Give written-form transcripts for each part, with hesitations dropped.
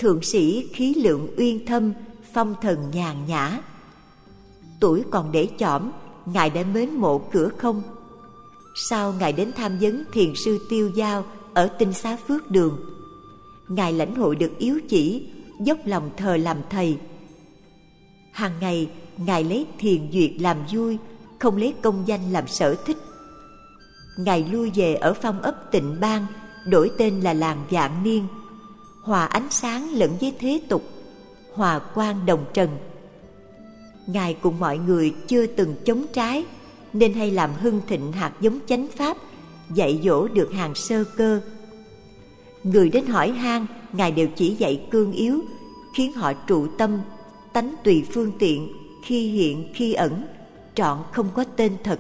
Thượng sĩ khí lượng uyên thâm, phong thần nhàn nhã. Tuổi còn để chỏm, Ngài đã mến mộ Cửa Không. Sau Ngài đến tham vấn thiền sư Tiêu Dao ở Tinh Xá Phước Đường. Ngài lãnh hội được yếu chỉ, dốc lòng thờ làm thầy. Hàng ngày Ngài lấy thiền duyệt làm vui, không lấy công danh làm sở thích. Ngài lui về ở phong ấp Tịnh Bang, đổi tên là làng Vạn Niên, hòa ánh sáng lẫn với thế tục, hòa quang đồng trần. Ngài cùng mọi người chưa từng chống trái, nên hay làm hưng thịnh hạt giống chánh pháp, dạy dỗ được hàng sơ cơ. Người đến hỏi han, Ngài đều chỉ dạy cương yếu, khiến họ trụ tâm, tánh tùy phương tiện, khi hiện khi ẩn, trọn không có tên thật.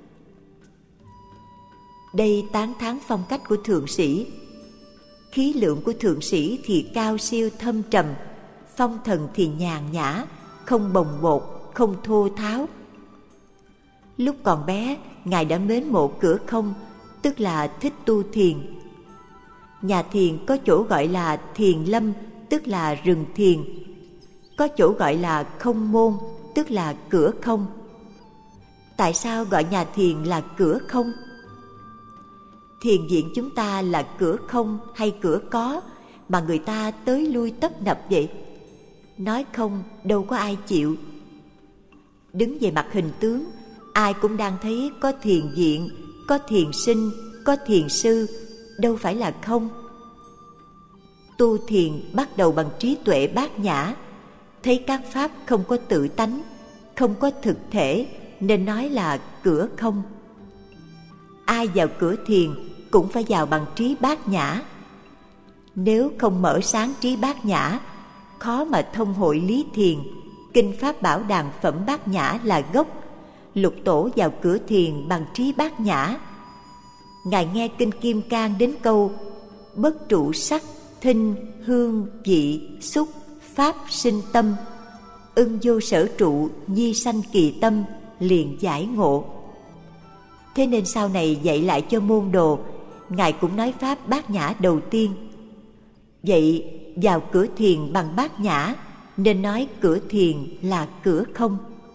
Đây tán thán phong cách của thượng sĩ. Khí lượng của thượng sĩ thì cao siêu thâm trầm, phong thần thì nhàn nhã, không bồng bột, không thô tháo. Lúc còn bé, Ngài đã mến mộ Cửa Không, tức là thích tu thiền. Nhà thiền có chỗ gọi là thiền lâm, tức là rừng thiền. Có chỗ gọi là không môn, tức là cửa không. Tại sao gọi nhà thiền là cửa không? Thiền viện chúng ta là cửa không hay cửa có mà người ta tới lui tấp nập vậy? Nói không đâu có ai chịu. Đứng về mặt hình tướng, ai cũng đang thấy có thiền viện, có thiền sinh, có thiền sư, đâu phải là không. Tu thiền bắt đầu bằng trí tuệ bát nhã, thấy các pháp không có tự tánh, không có thực thể, nên nói là cửa không. Ai vào cửa thiền cũng phải vào bằng trí bát nhã. Nếu không mở sáng trí bát nhã, khó mà thông hội lý thiền. Kinh Pháp Bảo Đàn phẩm bát nhã là gốc. Lục Tổ vào cửa thiền bằng trí bát nhã. Ngài nghe Kinh Kim Cang đến câu bất trụ sắc, thinh, hương, vị, xúc, pháp sinh tâm, ưng vô sở trụ, nhi sanh kỳ tâm, liền giải ngộ. Thế nên sau này dạy lại cho môn đồ, Ngài cũng nói pháp bát nhã đầu tiên. Vậy vào cửa thiền bằng bát nhã, nên nói cửa thiền là cửa không.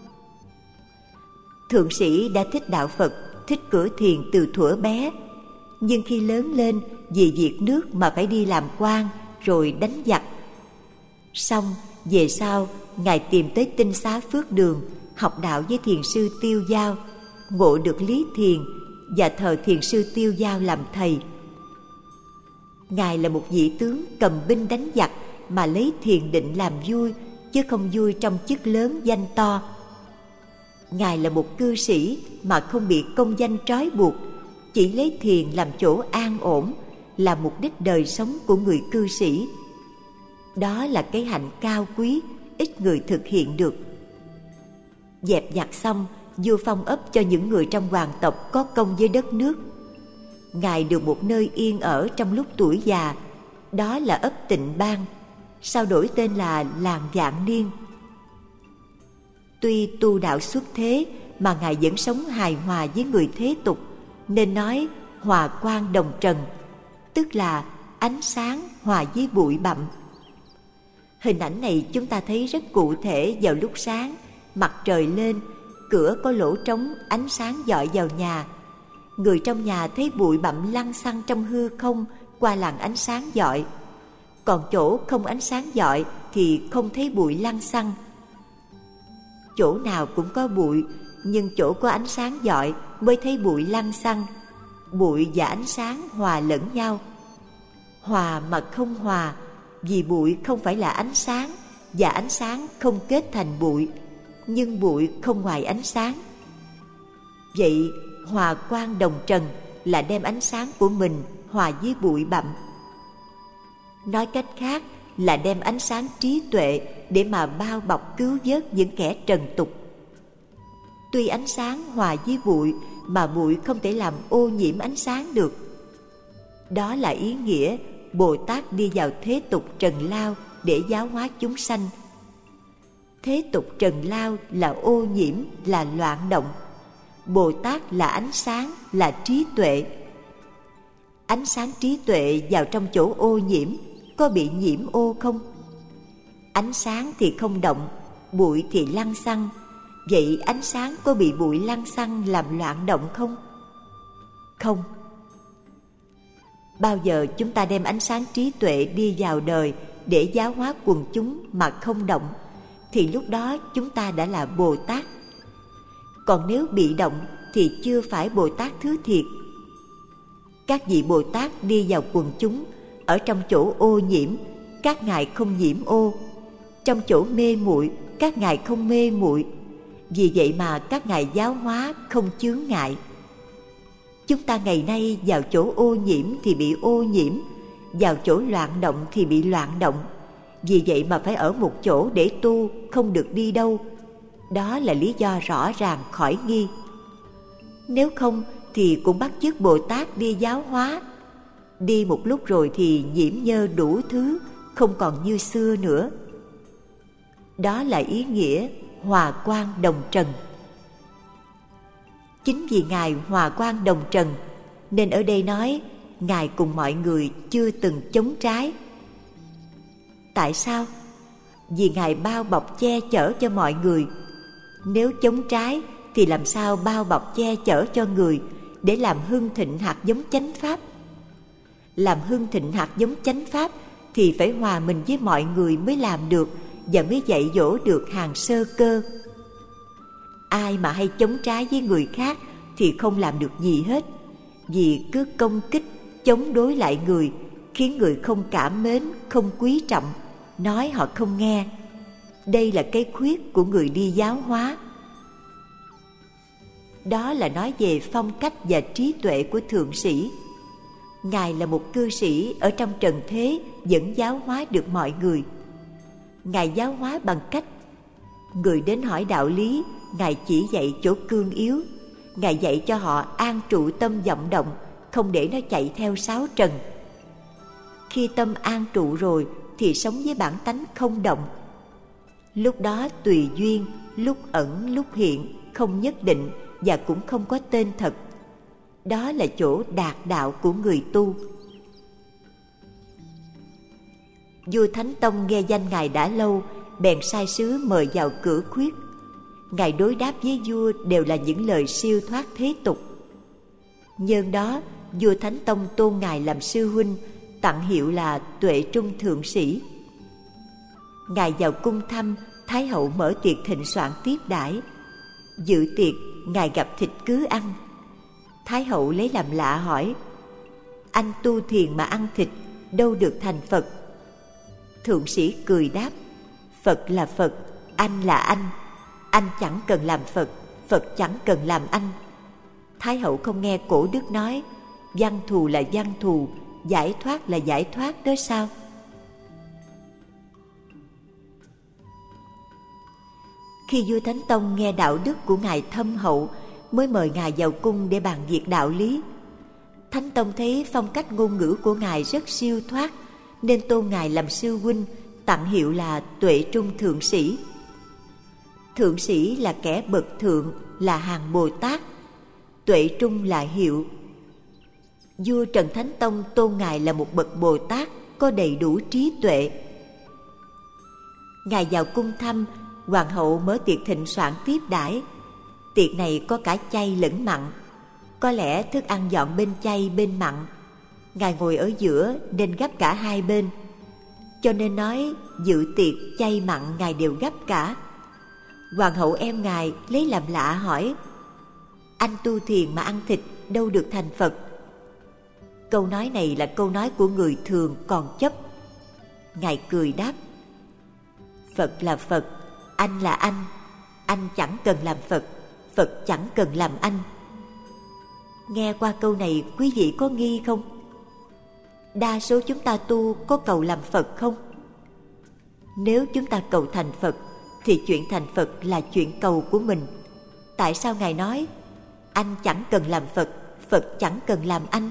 Thượng sĩ đã thích đạo Phật, thích cửa thiền từ thuở bé, nhưng khi lớn lên vì việc nước mà phải đi làm quan rồi đánh giặc. Xong về sau Ngài tìm tới Tinh Xá Phước Đường, học đạo với thiền sư Tiêu Dao, ngộ được lý thiền và thờ thiền sư Tiêu Dao làm thầy. Ngài là một vị tướng cầm binh đánh giặc mà lấy thiền định làm vui, chứ không vui trong chức lớn danh to. Ngài là một cư sĩ mà không bị công danh trói buộc, chỉ lấy thiền làm chỗ an ổn, là mục đích đời sống của người cư sĩ. Đó là cái hạnh cao quý, ít người thực hiện được. Dẹp giặc xong, vua phong ấp cho những người trong hoàng tộc có công với đất nước. Ngài được một nơi yên ở trong lúc tuổi già, đó là ấp Tịnh Bang, sau đổi tên là làng Vạn Niên. Tuy tu đạo xuất thế mà Ngài vẫn sống hài hòa với người thế tục, nên nói hòa quang đồng trần, tức là ánh sáng hòa với bụi bặm. Hình ảnh này chúng ta thấy rất cụ thể vào lúc sáng, mặt trời lên, cửa có lỗ trống, ánh sáng dọi vào nhà. Người trong nhà thấy bụi bặm lăng xăng trong hư không qua làn ánh sáng dọi. Còn chỗ không ánh sáng dọi thì không thấy bụi lăng xăng. Chỗ nào cũng có bụi, nhưng chỗ có ánh sáng dọi mới thấy bụi lăng xăng. Bụi và ánh sáng hòa lẫn nhau. Hòa mà không hòa, vì bụi không phải là ánh sáng, và ánh sáng không kết thành bụi, nhưng bụi không ngoài ánh sáng. Vậy hòa quang đồng trần là đem ánh sáng của mình hòa với bụi bặm. Nói cách khác là đem ánh sáng trí tuệ để mà bao bọc cứu vớt những kẻ trần tục. Tuy ánh sáng hòa với bụi mà bụi không thể làm ô nhiễm ánh sáng được. Đó là ý nghĩa Bồ Tát đi vào thế tục trần lao để giáo hóa chúng sanh. Thế tục trần lao là ô nhiễm, là loạn động. Bồ Tát là ánh sáng, là trí tuệ. Ánh sáng trí tuệ vào trong chỗ ô nhiễm, có bị nhiễm ô không? Ánh sáng thì không động, bụi thì lăng xăng. Vậy ánh sáng có bị bụi lăng xăng làm loạn động không? Không. Bao giờ chúng ta đem ánh sáng trí tuệ đi vào đời để giáo hóa quần chúng mà không động, thì lúc đó chúng ta đã là Bồ Tát. Còn nếu bị động thì chưa phải Bồ Tát thứ thiệt. Các vị Bồ Tát đi vào quần chúng, ở trong chỗ ô nhiễm, các ngài không nhiễm ô. Trong chỗ mê muội, các ngài không mê muội. Vì vậy mà các ngài giáo hóa không chướng ngại. Chúng ta ngày nay vào chỗ ô nhiễm thì bị ô nhiễm, vào chỗ loạn động thì bị loạn động. Vì vậy mà phải ở một chỗ để tu, không được đi đâu. Đó là lý do rõ ràng khỏi nghi. Nếu không thì cũng bắt chước Bồ Tát đi giáo hóa. Đi một lúc rồi thì nhiễm nhơ đủ thứ, không còn như xưa nữa. Đó là ý nghĩa hòa quang đồng trần. Chính vì Ngài hòa quang đồng trần, nên ở đây nói Ngài cùng mọi người chưa từng chống trái. Tại sao? Vì Ngài bao bọc che chở cho mọi người. Nếu chống trái thì làm sao bao bọc che chở cho người để làm hưng thịnh hạt giống chánh pháp? Làm hưng thịnh hạt giống chánh pháp thì phải hòa mình với mọi người mới làm được, và mới dạy dỗ được hàng sơ cơ. Ai mà hay chống trái với người khác thì không làm được gì hết, vì cứ công kích, chống đối lại người, khiến người không cảm mến, không quý trọng, nói họ không nghe. Đây là cái khuyết của người đi giáo hóa. Đó là nói về phong cách và trí tuệ của thượng sĩ. Ngài là một cư sĩ ở trong trần thế, vẫn giáo hóa được mọi người. Ngài giáo hóa bằng cách người đến hỏi đạo lý, Ngài chỉ dạy chỗ cương yếu. Ngài dạy cho họ an trụ tâm vọng động, không để nó chạy theo sáu trần. Khi tâm an trụ rồi thì sống với bản tánh không động. Lúc đó tùy duyên, lúc ẩn lúc hiện, không nhất định và cũng không có tên thật. Đó là chỗ đạt đạo của người tu. Vua Thánh Tông nghe danh Ngài đã lâu, bèn sai sứ mời vào cửa khuyết. Ngài đối đáp với vua đều là những lời siêu thoát thế tục. Nhân đó, vua Thánh Tông tôn Ngài làm sư huynh, tặng hiệu là Tuệ Trung Thượng Sĩ. Ngài vào cung thăm, Thái hậu mở tiệc thịnh soạn tiếp đãi. Dự tiệc, Ngài gặp thịt cứ ăn. Thái hậu lấy làm lạ hỏi: anh tu thiền mà ăn thịt, đâu được thành Phật? Thượng sĩ cười đáp: Phật là Phật, anh là anh chẳng cần làm Phật, Phật chẳng cần làm anh. Thái hậu không nghe cổ đức nói văn thù là văn thù, giải thoát là giải thoát đó sao? Khi vua Thánh Tông nghe đạo đức của Ngài thâm hậu, mới mời Ngài vào cung để bàn việc đạo lý. Thánh Tông thấy phong cách ngôn ngữ của Ngài rất siêu thoát, nên tôn Ngài làm sư huynh, tặng hiệu là Tuệ Trung Thượng Sĩ. Thượng sĩ là kẻ bậc thượng, là hàng Bồ Tát. Tuệ Trung là hiệu. Vua Trần Thánh Tông tôn Ngài là một bậc Bồ Tát, có đầy đủ trí tuệ. Ngài vào cung thăm, hoàng hậu mở tiệc thịnh soạn tiếp đãi. Tiệc này có cả chay lẫn mặn. Có lẽ thức ăn dọn bên chay bên mặn. Ngài ngồi ở giữa nên gắp cả hai bên, cho nên nói dự tiệc chay mặn Ngài đều gắp cả. Hoàng hậu em Ngài lấy làm lạ hỏi: anh tu thiền mà ăn thịt, đâu được thành Phật? Câu nói này là câu nói của người thường còn chấp. Ngài cười đáp: Phật là Phật, anh là anh chẳng cần làm Phật, Phật chẳng cần làm anh. Nghe qua câu này quý vị có nghi không? Đa số chúng ta tu có cầu làm Phật không? Nếu chúng ta cầu thành Phật thì chuyện thành Phật là chuyện cầu của mình. Tại sao Ngài nói anh chẳng cần làm Phật, Phật chẳng cần làm anh?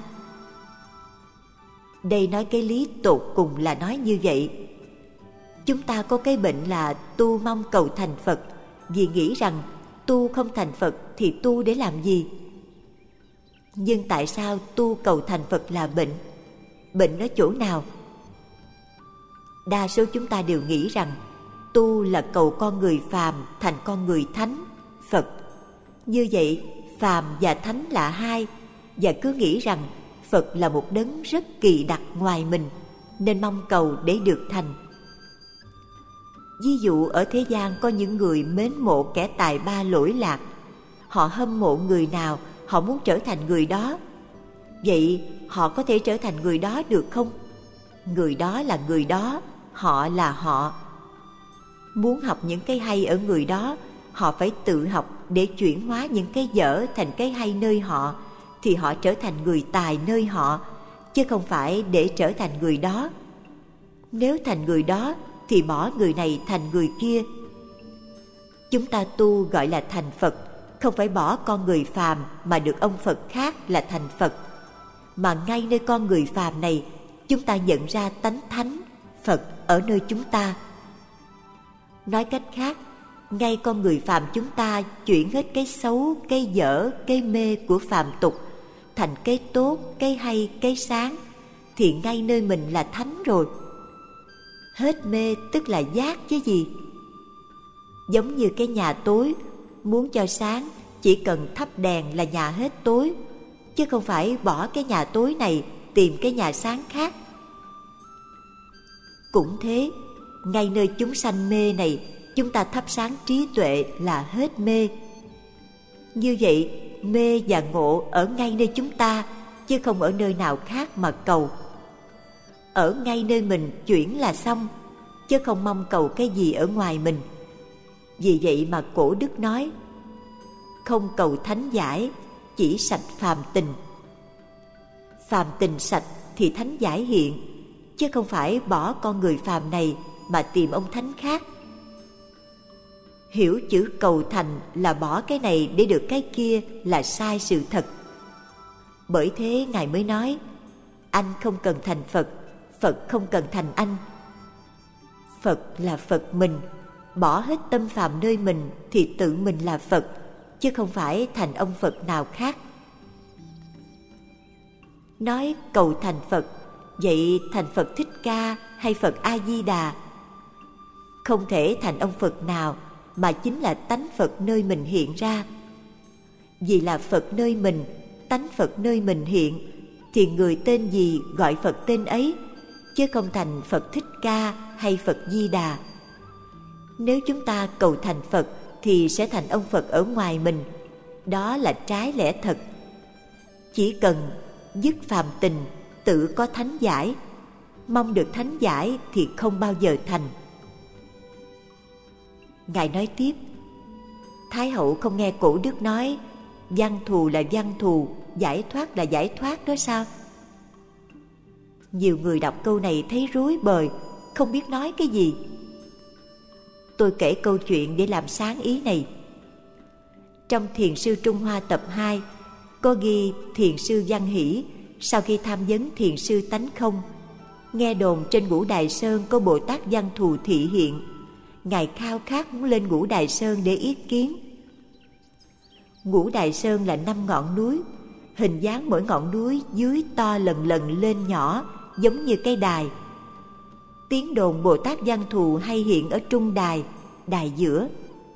Đây nói cái lý tột cùng là nói như vậy. Chúng ta có cái bệnh là tu mong cầu thành Phật, vì nghĩ rằng tu không thành Phật thì tu để làm gì? Nhưng tại sao tu cầu thành Phật là bệnh? Bệnh ở chỗ nào? Đa số chúng ta đều nghĩ rằng tu là cầu con người phàm thành con người thánh, Phật. Như vậy, phàm và thánh là hai, và cứ nghĩ rằng Phật là một đấng rất kỳ đặc ngoài mình, nên mong cầu để được thành. Ví dụ ở thế gian có những người mến mộ kẻ tài ba lỗi lạc. Họ hâm mộ người nào, họ muốn trở thành người đó. Vậy họ có thể trở thành người đó được không? Người đó là người đó, họ là họ. Muốn học những cái hay ở người đó, họ phải tự học để chuyển hóa những cái dở thành cái hay nơi họ, thì họ trở thành người tài nơi họ, chứ không phải để trở thành người đó. Nếu thành người đó thì bỏ người này thành người kia. Chúng ta tu gọi là thành Phật, không phải bỏ con người phàm mà được ông Phật khác là thành Phật, mà ngay nơi con người phàm này chúng ta nhận ra tánh thánh Phật ở nơi chúng ta. Nói cách khác, ngay con người phàm chúng ta chuyển hết cái xấu, cái dở, cái mê của phàm tục thành cái tốt, cái hay, cái sáng, thì ngay nơi mình là thánh rồi. Hết mê tức là giác chứ gì. Giống như cái nhà tối, muốn cho sáng chỉ cần thắp đèn là nhà hết tối, chứ không phải bỏ cái nhà tối này tìm cái nhà sáng khác. Cũng thế, ngay nơi chúng sanh mê này, chúng ta thắp sáng trí tuệ là hết mê. Như vậy, mê và ngộ ở ngay nơi chúng ta, chứ không ở nơi nào khác mà cầu. Ở ngay nơi mình chuyển là xong, chứ không mong cầu cái gì ở ngoài mình. Vì vậy mà Cổ Đức nói, không cầu thánh giải, chỉ sạch phàm tình. Phàm tình sạch thì thánh giải hiện, chứ không phải bỏ con người phàm này mà tìm ông thánh khác. Hiểu chữ cầu thành là bỏ cái này để được cái kia là sai sự thật. Bởi thế Ngài mới nói, anh không cần thành Phật, Phật không cần thành anh. Phật là Phật mình, bỏ hết tâm phàm nơi mình thì tự mình là Phật, chứ không phải thành ông Phật nào khác. Nói cầu thành Phật, vậy thành Phật Thích Ca hay Phật A Di Đà? Không thể thành ông Phật nào, mà chính là tánh Phật nơi mình hiện ra. Vì là Phật nơi mình, tánh Phật nơi mình hiện, thì người tên gì gọi Phật tên ấy, chứ không thành Phật Thích Ca hay Phật Di Đà. Nếu chúng ta cầu thành Phật thì sẽ thành ông Phật ở ngoài mình, đó là trái lẽ thật. Chỉ cần dứt phàm tình, tự có thánh giải. Mong được thánh giải thì không bao giờ thành. Ngài nói tiếp, Thái hậu không nghe Cổ Đức nói văn thù là văn thù, giải thoát là giải thoát đó sao? Nhiều người đọc câu này thấy rối bời, không biết nói cái gì. Tôi kể câu chuyện để làm sáng ý này. Trong Thiền sư Trung Hoa tập 2 có ghi Thiền sư Văn Hỷ sau khi tham vấn Thiền sư Tánh Không, nghe đồn trên Ngũ Đài Sơn có Bồ Tát Văn Thù thị hiện. Ngài khao khát muốn lên Ngũ Đài Sơn để yết kiến. Ngũ Đài Sơn là 5 ngọn núi, hình dáng mỗi ngọn núi dưới to lần lần lên nhỏ, giống như cái đài. Tiếng đồn Bồ Tát Văn Thù hay hiện ở trung đài, đài giữa.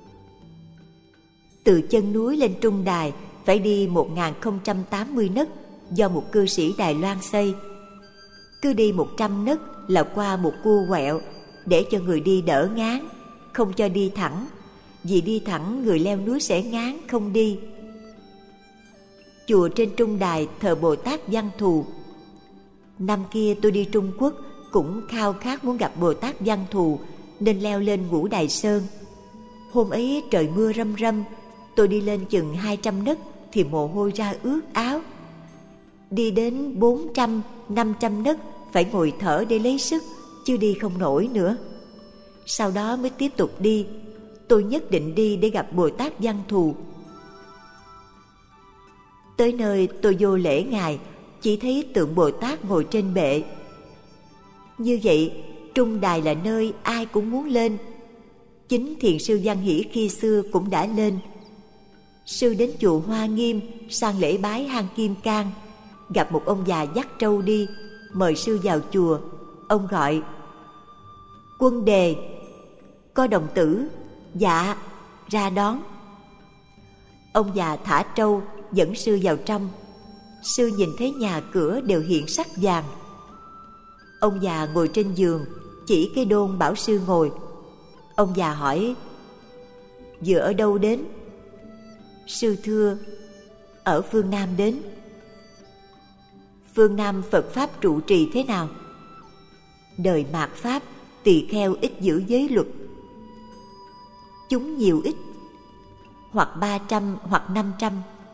Từ chân núi lên trung đài phải đi 1080 nấc do một cư sĩ Đài Loan xây. Cứ đi 100 nấc là qua một cua quẹo để cho người đi đỡ ngán, không cho đi thẳng, vì đi thẳng người leo núi sẽ ngán không đi. Chùa trên trung đài thờ Bồ Tát Văn Thù. Năm kia tôi đi Trung Quốc cũng khao khát muốn gặp Bồ Tát Văn Thù nên leo lên Ngũ Đài Sơn. Hôm ấy trời mưa râm râm, tôi đi lên chừng 200 nấc thì mồ hôi ra ướt áo. Đi đến 400, 500 nấc phải ngồi thở để lấy sức, chứ đi không nổi nữa. Sau đó mới tiếp tục đi. Tôi nhất định đi để gặp Bồ Tát Văn Thù. Tới nơi tôi vô lễ Ngài, chỉ thấy tượng Bồ Tát ngồi trên bệ. Như vậy, trung đài là nơi ai cũng muốn lên. Chính Thiền sư Văn Hỷ khi xưa cũng đã lên. Sư đến chùa Hoa Nghiêm sang lễ bái hang Kim Cang, gặp một ông già dắt trâu đi, mời sư vào chùa. Ông gọi: Quân Đề. Có đồng tử. Dạ, ra đón. Ông già thả trâu dẫn sư vào trong. Sư nhìn thấy nhà cửa đều hiện sắc vàng. Ông già ngồi trên giường, chỉ cái đôn bảo sư ngồi. Ông già hỏi: vừa ở đâu đến? Sư thưa: ở phương Nam đến. Phương Nam Phật Pháp trụ trì thế nào? Đời mạt Pháp, tỳ kheo ít giữ giới luật. Chúng nhiều ít, hoặc 300 hoặc 500.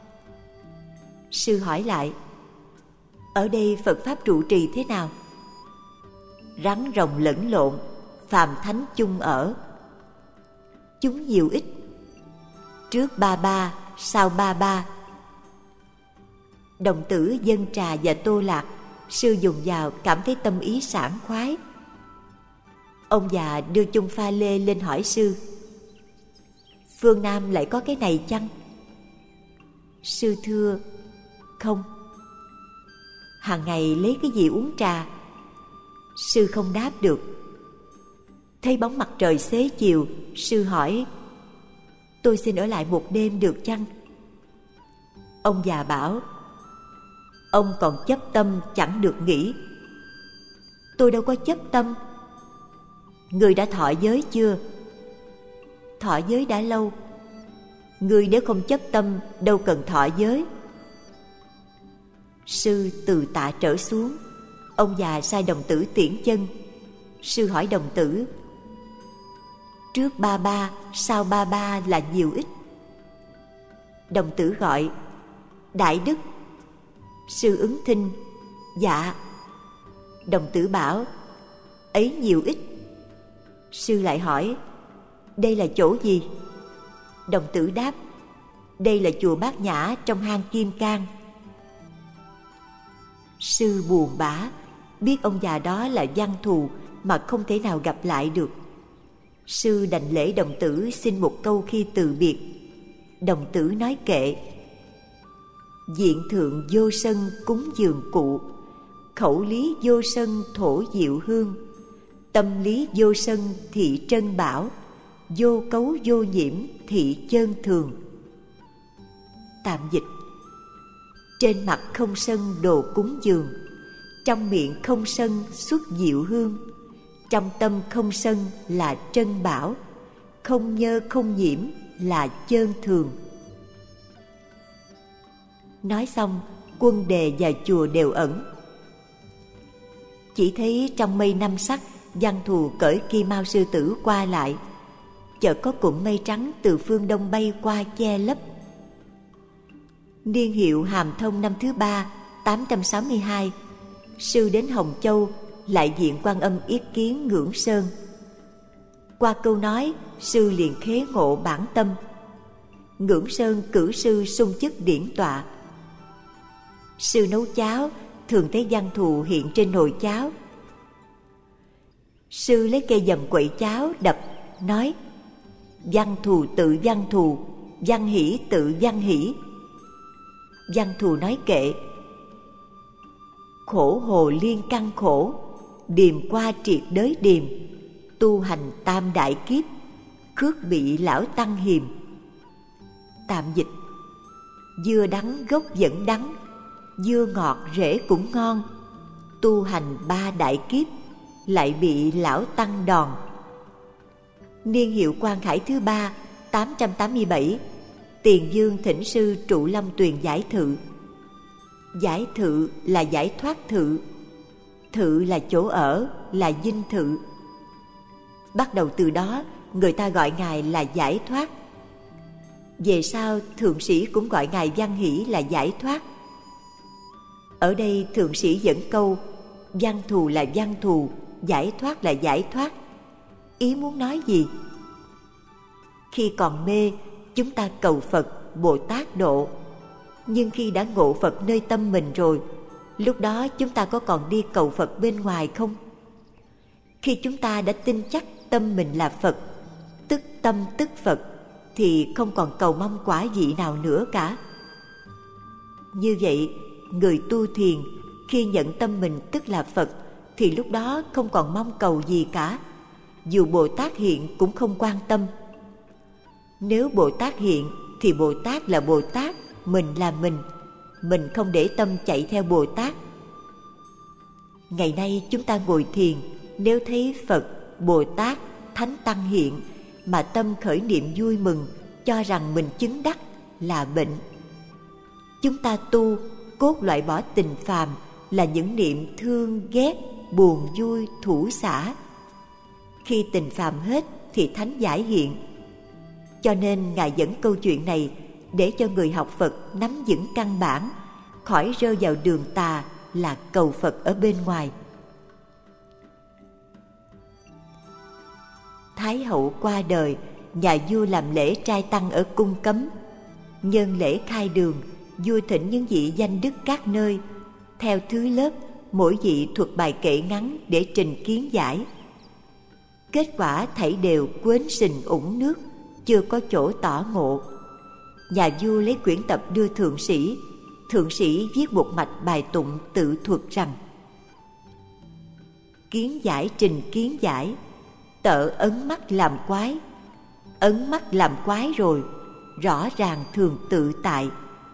Sư hỏi lại: ở đây Phật Pháp trụ trì thế nào? Rắn rồng lẫn lộn, phàm thánh chung ở. Chúng nhiều ít, trước 33, sau 33. Đồng tử Dân Trà và Tô Lạc, sư dùng vào cảm thấy tâm ý sảng khoái. Ông già đưa chung pha lê lên hỏi sư: phương Nam lại có cái này chăng? Sư thưa: không. Hàng ngày lấy cái gì uống trà? Sư không đáp được. Thấy bóng mặt trời xế chiều, sư hỏi: tôi xin ở lại một đêm được chăng? Ông già bảo: ông còn chấp tâm chẳng được nghỉ. Tôi đâu có chấp tâm. Người đã thọ giới chưa? Thọ giới đã lâu. Người nếu không chấp tâm đâu cần thọ giới. Sư từ tạ trở xuống. Ông già sai đồng tử tiễn chân. Sư hỏi đồng tử: trước 33, sau 33 là nhiều ít? Đồng tử gọi: đại đức. Sư ứng thinh: dạ. Đồng tử bảo: ấy nhiều ít? Sư lại hỏi: đây là chỗ gì? Đồng tử đáp: đây là chùa Bát Nhã trong hang Kim Cang. Sư buồn bã, biết ông già đó là văn thù mà không thể nào gặp lại được. Sư đành lễ đồng tử xin một câu khi từ biệt. Đồng tử nói kệ: diện thượng vô sân cúng dường cụ, khẩu lý vô sân thổ diệu hương, tâm lý vô sân thị trân bảo, vô cấu vô nhiễm thị chơn thường. Tạm dịch: trên mặt không sân đồ cúng dường, trong miệng không sân xuất diệu hương, trong tâm không sân là trân bảo, không nhơ không nhiễm là chơn thường. Nói xong, quân đề và chùa đều ẩn. Chỉ thấy trong mây năm sắc, văn thù cởi kim mao sư tử qua lại. Chợt có cụm mây trắng từ phương đông bay qua che lấp. Niên hiệu Hàm Thông năm thứ 3, 862, sư đến Hồng Châu, lại diện Quan Âm yết kiến Ngưỡng Sơn. Qua câu nói, sư liền khế ngộ bản tâm. Ngưỡng Sơn cử sư sung chức điển tọa. Sư nấu cháo, thường thấy văn thù hiện trên nồi cháo. Sư lấy cây dầm quậy cháo đập, nói: văn thù tự văn thù, văn hỷ tự văn hỷ. Văn thù nói kệ: khổ hồ liên căn khổ, điềm qua triệt đới điềm, tu hành tam đại kiếp, khước bị lão tăng hiềm. Tạm dịch: dưa đắng gốc vẫn đắng, dưa ngọt rễ cũng ngon, tu hành 3 đại kiếp, lại bị lão tăng đòn. Niên hiệu Quan Khải thứ 3, 887, Tiền Dương thỉnh sư trụ Lâm Tuyền giải thự. Giải thự là giải thoát thự, thự là chỗ ở, là dinh thự. Bắt đầu từ đó, người ta gọi ngài là giải thoát. Về sau, thượng sĩ cũng gọi ngài Văn Hỷ là giải thoát. Ở đây thượng sĩ dẫn câu: văn thù là văn thù, giải thoát là giải thoát. Ý muốn nói gì? Khi còn mê, chúng ta cầu Phật, Bồ Tát độ. Nhưng khi đã ngộ Phật nơi tâm mình rồi, lúc đó chúng ta có còn đi cầu Phật bên ngoài không? Khi chúng ta đã tin chắc tâm mình là Phật, tức tâm tức Phật, thì không còn cầu mong quả vị nào nữa cả. Như vậy, người tu thiền khi nhận tâm mình tức là Phật, thì lúc đó không còn mong cầu gì cả. dù Bồ Tát hiện cũng không quan tâm. Nếu Bồ Tát hiện thì Bồ Tát là Bồ Tát, mình là mình không để tâm chạy theo Bồ Tát. Ngày nay chúng ta ngồi thiền, nếu thấy Phật, Bồ Tát, Thánh Tăng hiện mà tâm khởi niệm vui mừng, cho rằng mình chứng đắc là bệnh. Chúng ta tu cốt loại bỏ tình phàm là những niệm thương, ghét, buồn, vui, thủ xả. Khi tình phàm hết thì thánh giải hiện. Cho nên Ngài dẫn câu chuyện này để cho người học Phật nắm vững căn bản, khỏi rơi vào đường tà là cầu Phật ở bên ngoài. Thái hậu qua đời, nhà vua làm lễ trai tăng ở cung cấm. Nhân lễ khai đường, vua thỉnh những vị danh đức các nơi, theo thứ lớp mỗi vị thuật bài kệ ngắn để trình kiến giải. Kết quả thảy đều quến sình ủng nước, chưa có chỗ tỏ ngộ. Nhà vua lấy quyển tập đưa thượng sĩ viết một mạch bài tụng tự thuật rằng: kiến giải trình kiến giải, tợ ấn mắt làm quái. Ấn mắt làm quái rồi, rõ ràng thường tự tại.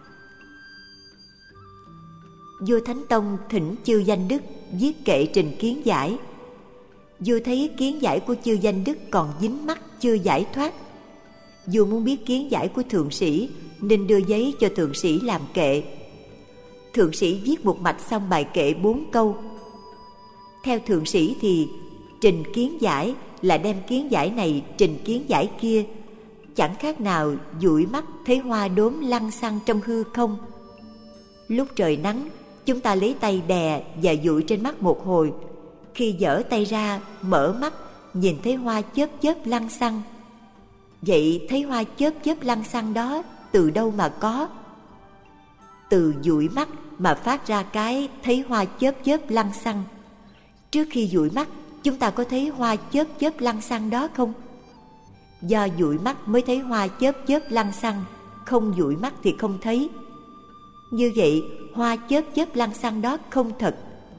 Vua Thánh Tông thỉnh chư danh đức viết kệ trình kiến giải. Vua thấy kiến giải của chư danh đức còn dính mắc chưa giải thoát. Vua muốn biết kiến giải của thượng sĩ nên đưa giấy cho thượng sĩ làm kệ. Thượng sĩ viết một mạch xong bài kệ 4 câu. Theo thượng sĩ thì trình kiến giải là đem kiến giải này trình kiến giải kia, chẳng khác nào dụi mắt thấy hoa đốm lăng xăng trong hư không. Lúc trời nắng, chúng ta lấy tay đè và dụi trên mắt một hồi. Khi giở tay ra, mở mắt, nhìn thấy hoa chớp chớp lăng xăng. Vậy thấy hoa chớp chớp lăng xăng đó từ đâu mà có? Từ dụi mắt mà phát ra cái thấy hoa chớp chớp lăng xăng. Trước khi dụi mắt, chúng ta có thấy hoa chớp chớp lăng xăng đó không? Do dụi mắt mới thấy hoa chớp chớp lăng xăng, không dụi mắt thì không thấy. Như vậy, hoa chớp chớp lăng xăng đó không thật.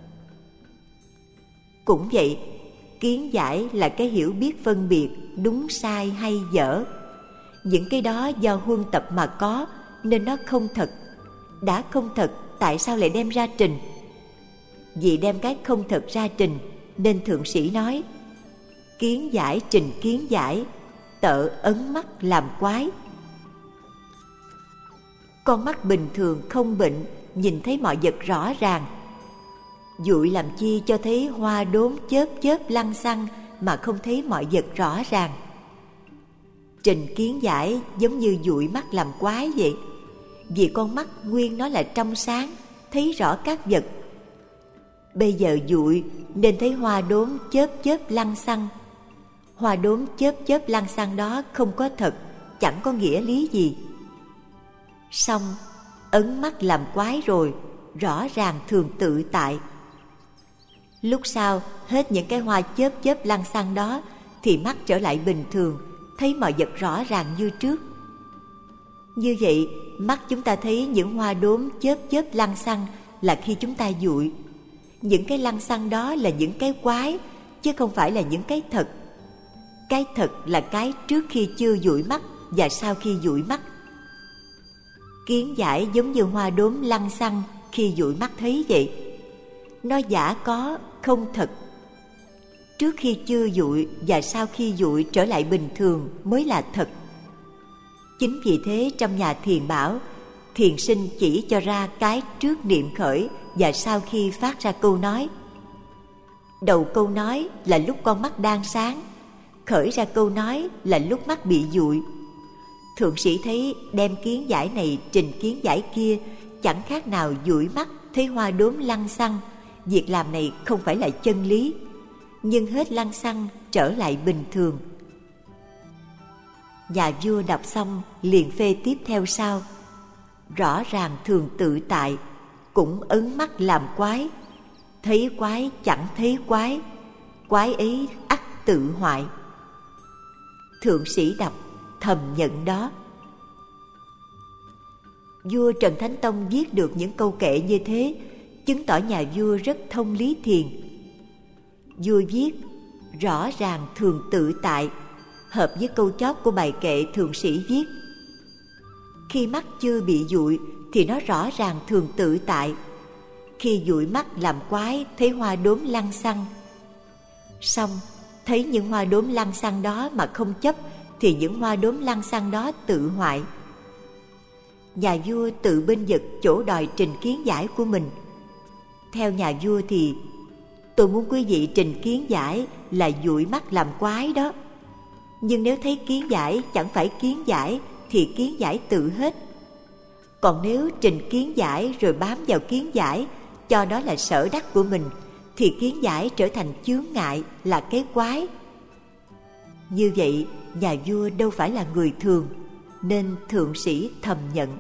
Cũng vậy, kiến giải là cái hiểu biết phân biệt đúng sai hay dở. Những cái đó do huân tập mà có, nên nó không thật. Đã không thật, tại sao lại đem ra trình? Vì đem cái không thật ra trình, nên thượng sĩ nói: kiến giải trình kiến giải, tợ ấn mắt làm quái. Con mắt bình thường không bệnh, nhìn thấy mọi vật rõ ràng. Dụi làm chi cho thấy hoa đốm chớp chớp lăng xăng mà không thấy mọi vật rõ ràng. Trình kiến giải giống như dụi mắt làm quái vậy. Vì con mắt nguyên nó là trong sáng, thấy rõ các vật. Bây giờ dụi nên thấy hoa đốm chớp chớp lăng xăng. Hoa đốm chớp chớp lăng xăng đó không có thật, chẳng có nghĩa lý gì. Xong, ấn mắt làm quái rồi, rõ ràng thường tự tại. Lúc sau, hết những cái hoa chớp chớp lăng xăng đó thì mắt trở lại bình thường, thấy mọi vật rõ ràng như trước. Như vậy, mắt chúng ta thấy những hoa đốm chớp chớp lăng xăng là khi chúng ta dụi. Những cái lăng xăng đó là những cái quái, chứ không phải là những cái thật. Cái thật là cái trước khi chưa dụi mắt và sau khi dụi mắt. Kiến giải giống như hoa đốm lăng xăng khi dụi mắt thấy vậy. Nó giả có, không thật. Trước khi chưa dụi và sau khi dụi trở lại bình thường mới là thật. Chính vì thế trong nhà thiền bảo, thiền sinh chỉ cho ra cái trước niệm khởi và sau khi phát ra câu nói. Đầu câu nói là lúc con mắt đang sáng, khởi ra câu nói là lúc mắt bị dụi. Thượng sĩ thấy đem kiến giải này trình kiến giải kia chẳng khác nào dụi mắt thấy hoa đốm lăng xăng. Việc làm này không phải là chân lý, nhưng hết lăng xăng trở lại bình thường. Nhà vua đọc xong liền phê tiếp theo sau: rõ ràng thường tự tại, cũng ấn mắt làm quái. Thấy quái chẳng thấy quái, quái ấy ắt tự hoại. Thượng sĩ đọc thầm nhận đó. Vua Trần Thánh Tông viết được những câu kệ như thế, chứng tỏ nhà vua rất thông lý thiền. Vua viết: rõ ràng thường tự tại, hợp với câu chót của bài kệ thượng sĩ viết. Khi mắt chưa bị dụi thì nó rõ ràng thường tự tại. Khi dụi mắt làm quái, thấy hoa đốm lăng xăng. Xong, thấy những hoa đốm lăng xăng đó mà không chấp thì những hoa đốm lăng xăng đó tự hoại. Nhà vua tự bênh vực chỗ đòi trình kiến giải của mình. Theo nhà vua thì tôi muốn quý vị trình kiến giải là dụi mắt làm quái đó. Nhưng nếu thấy kiến giải chẳng phải kiến giải thì kiến giải tự hết. Còn nếu trình kiến giải rồi bám vào kiến giải, cho đó là sở đắc của mình, thì kiến giải trở thành chướng ngại, là cái quái. Như vậy, nhà vua đâu phải là người thường, nên thượng sĩ thầm nhận.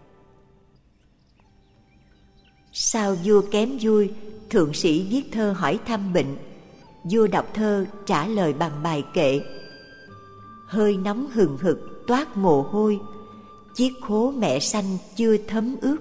Sao vua kém vui, thượng sĩ viết thơ hỏi thăm bệnh. Vua đọc thơ trả lời bằng bài kệ. Hơi nóng hừng hực toát mồ hôi, chiếc khố mẹ sanh chưa thấm ướt.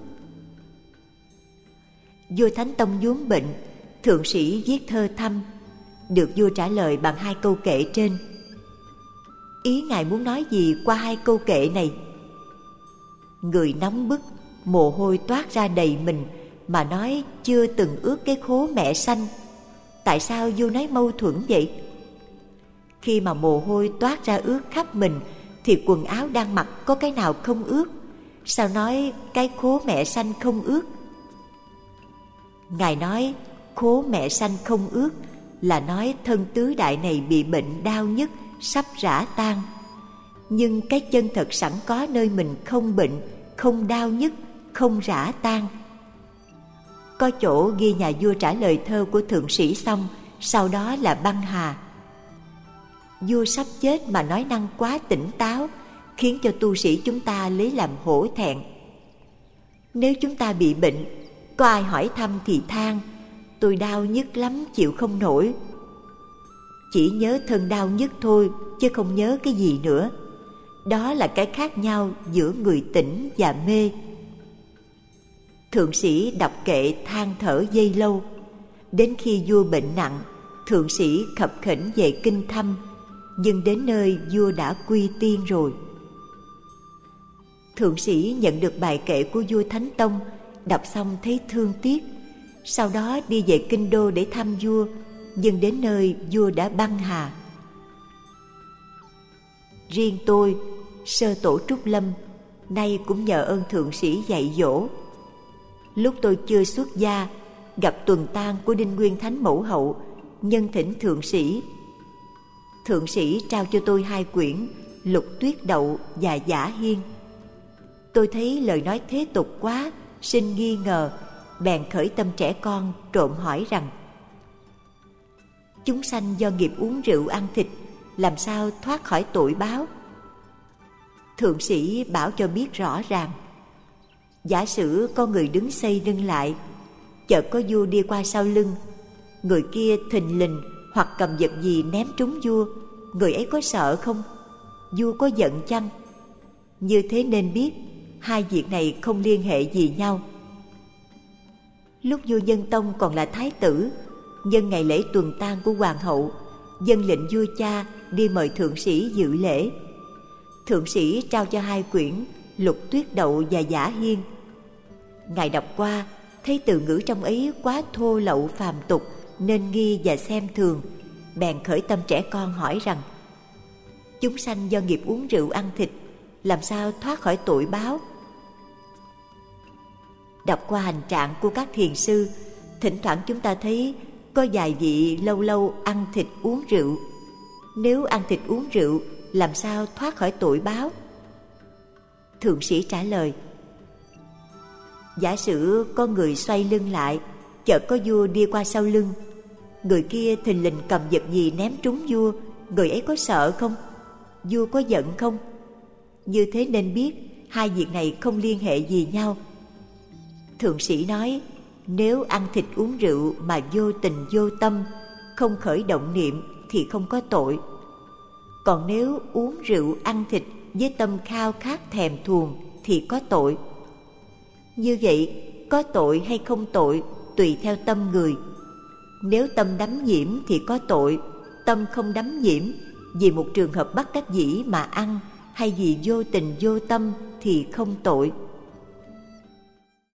Vua Thánh Tông vốn bệnh, thượng sĩ viết thơ thăm, được vua trả lời bằng 2 câu kệ trên. Ý ngài muốn nói gì qua 2 câu kệ này? Người nóng bức, mồ hôi toát ra đầy mình, mà nói chưa từng ướt cái khố mẹ sanh. Tại sao vua nói mâu thuẫn vậy? Khi mà mồ hôi toát ra ướt khắp mình thì quần áo đang mặc có cái nào không ướt? Sao nói cái khố mẹ sanh không ướt? Ngài nói khố mẹ sanh không ướt là nói thân tứ đại này bị bệnh đau nhức, sắp rã tan. Nhưng cái chân thật sẵn có nơi mình không bệnh, không đau nhức, không rã tan. Có chỗ ghi nhà vua trả lời thơ của thượng sĩ xong, sau đó là băng hà. Vua sắp chết mà nói năng quá tỉnh táo, khiến cho tu sĩ chúng ta lấy làm hổ thẹn. Nếu chúng ta bị bệnh, có ai hỏi thăm thì than, tôi đau nhức lắm chịu không nổi. Chỉ nhớ thân đau nhức thôi, chứ không nhớ cái gì nữa. Đó là cái khác nhau giữa người tỉnh và mê. Thượng sĩ đọc kệ than thở giây lâu. Đến khi vua bệnh nặng, thượng sĩ khập khểnh về kinh thăm, nhưng đến nơi vua đã quy tiên rồi. Thượng sĩ nhận được bài kệ của vua Thánh Tông, đọc xong thấy thương tiếc, sau đó đi về kinh đô để thăm vua, nhưng đến nơi vua đã băng hà. Riêng tôi, sơ tổ Trúc Lâm, nay cũng nhờ ơn thượng sĩ dạy dỗ. Lúc tôi chưa xuất gia, gặp tuần tang của Đinh Nguyên Thánh Mẫu Hậu, nhân thỉnh thượng sĩ. Thượng sĩ trao cho tôi 2 quyển Lục Tuyết Đậu và Giả Hiên. Tôi thấy lời nói thế tục quá, sinh nghi ngờ, bèn khởi tâm trẻ con trộm hỏi rằng: chúng sanh do nghiệp uống rượu ăn thịt, làm sao thoát khỏi tội báo? Thượng sĩ bảo cho biết rõ ràng. Giả sử có người đứng xây lưng lại, chợt có vua đi qua sau lưng, người kia thình lình hoặc cầm vật gì ném trúng vua, người ấy có sợ không? Vua có giận chăng? Như thế nên biết 2 việc này không liên hệ gì nhau. Lúc vua Nhân Tông còn là thái tử, nhân ngày lễ tuần tang của hoàng hậu, dâng lệnh vua cha đi mời thượng sĩ dự lễ. Thượng sĩ trao cho 2 quyển Lục Tuyết Đậu và Giả Hiên. Ngài đọc qua, thấy từ ngữ trong ấy quá thô lậu phàm tục nên nghi và xem thường, bèn khởi tâm trẻ con hỏi rằng: chúng sanh do nghiệp uống rượu ăn thịt, làm sao thoát khỏi tội báo? Đọc qua hành trạng của các thiền sư, thỉnh thoảng chúng ta thấy có vài vị lâu lâu ăn thịt uống rượu. Nếu ăn thịt uống rượu, làm sao thoát khỏi tội báo? Thượng sĩ trả lời: giả sử có người xoay lưng lại, chợt có vua đi qua sau lưng, người kia thình lình cầm vật gì ném trúng vua, người ấy có sợ không? Vua có giận không? Như thế nên biết 2 việc này không liên hệ gì nhau. Thượng sĩ nói: nếu ăn thịt uống rượu mà vô tình vô tâm, không khởi động niệm thì không có tội. Còn nếu uống rượu ăn thịt với tâm khao khát thèm thuồng thì có tội. Như vậy, có tội hay không tội tùy theo tâm người. Nếu tâm đắm nhiễm thì có tội, tâm không đắm nhiễm, vì một trường hợp bất đắc dĩ mà ăn, hay vì vô tình vô tâm thì không tội.